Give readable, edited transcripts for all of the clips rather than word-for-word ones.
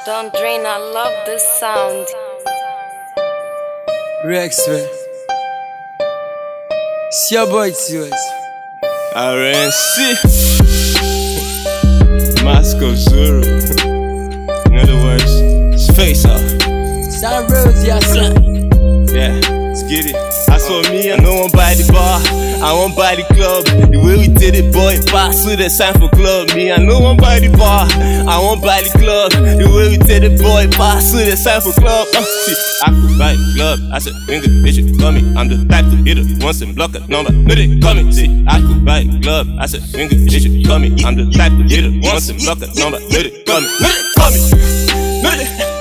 Don't drain, I love this sound. Rex, man. It's your boy, T.O.S. RNC Moscow Zuru. In other words, it's face off. Sam Rose, yeah, son. Yeah, let's get it. I saw me, I know I'm by the bar, I want by the club. The way we did it, boy, pass to the sign for club. Me, I know I'm by the bar, I want by the club. The way we did it, boy, pass to the sign for club. See, I could buy the club. I said, finger, bitch, you call me. I'm the type to hit her once and block a number. No, they call me. See, I could buy the club. I said, finger, bitch, you call me. I'm the type to hit her once and block a number. No, they call me. No, they call me. No,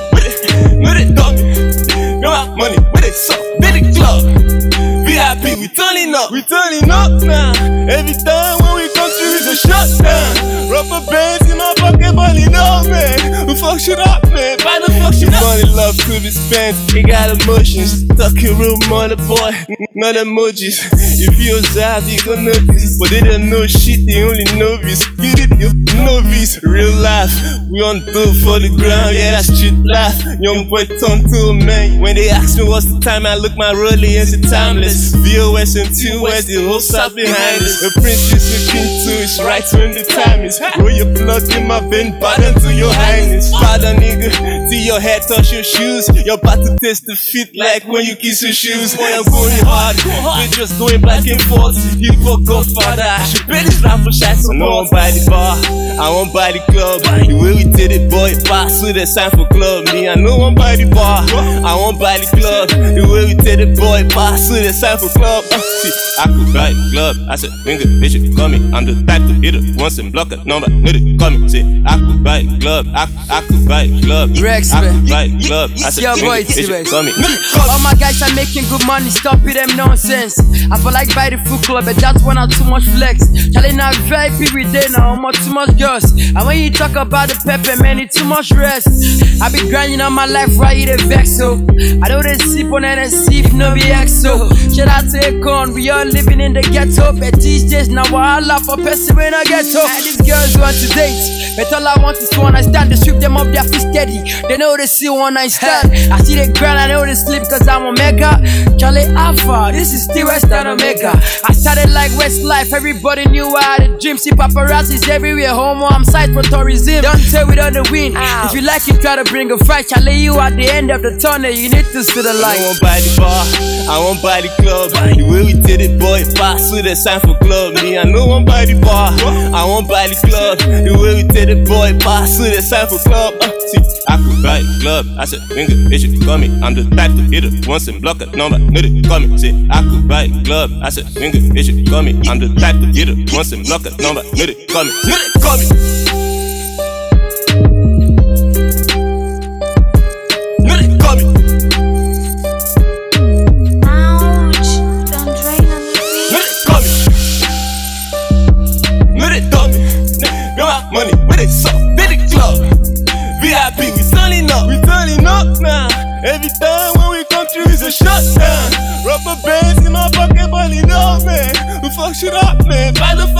they call me. Know my money, where they suck, big club. VIP, we turning up now. Every time when we come through, it's a shutdown. Rubber bands in my pocket, money, no man. Who fuck shit up, man? Why the fuck shit up? Money love to be spent, it got emotions. Talking real money, boy, not emojis. If you observe, you gon' notice. But they don't know shit, they only novice. Get it, you novice. Real life, we on do for the ground, yeah, that's street life. Young boy turn to a man. When they ask me what's the time, I look my rollie and it's timeless. VOS and 2S, the whole south behind us. The prince is looking to it's right when the time is. Roll your blood in my vein, pardon to your highness. Pardon, nigga, till your head touch your shoes. You're about to taste the fit like when you kiss your shoes. Boy, I'm going hard, they just going back and forth. You for Godfather, I should pay this rap for shots. I know I'm by the bar, I want by the club. The way we did it, boy, pass to the sign for club. Me, I know I'm by the bar, I want by the club. The way we did it, boy, pass to the sign for club. See, I could buy the club. I said, finger, bitch, you call me. I'm the type to hit her once and block a number. No, they call me. See, I could buy the club. I could buy the club. Rex, I man. could buy the club. I said, Your boy, finger, bitch, you T.O.S. call me. All my guys are making good money, stop it, them nonsense. I feel like buy the food club, but that's one out too much flex. Charlie now VIP we day now, I'm too much girls. And when you talk about the pepper, man, it's too much rest. I be grinding on my life, right, you the vex, so I know they sip on NSC if no be XO. Shout out to Akon, we all living in the ghetto. But these days now I laugh for person when I get up. And these girls want to date, but all I want is to understand. They sweep them up their feet steady. They know they see one night stand. I see they grind, I know they sleep cause I'm Omega. Charlie Alpha, this is still West and Omega. I started like Westlife, everybody knew I had a dream. See paparazzis everywhere, homo, I'm side for tourism. Don't tell we don't win. If you like it, try to bring a fight. Charlie, you at the end of the tunnel, you need to see the light. I want by the bar, I want by the club. The way we did it, boy, pass to the sign for club. Me, I know I'm by the bar, I want by the club. The way we did it, boy, pass to the sign for club. See, I could buy the club. I said, finger, bitch, you call me. I'm the type to hit her once and block a number. No, they call me. See, I could buy the club. I said, finger, bitch, you call me. I'm the type to hit her once and block a number. No, they call me. No, they call me. No, they call me. Ouch, don't drain on the beat. No, they call me. No, they call me. Know my money, where they suck, big club. VIP, we turning up now. Every time when we come through, it's a shutdown. Rubber bands in my pocket, money, no man. Who fuck shit up, man? Why the fuck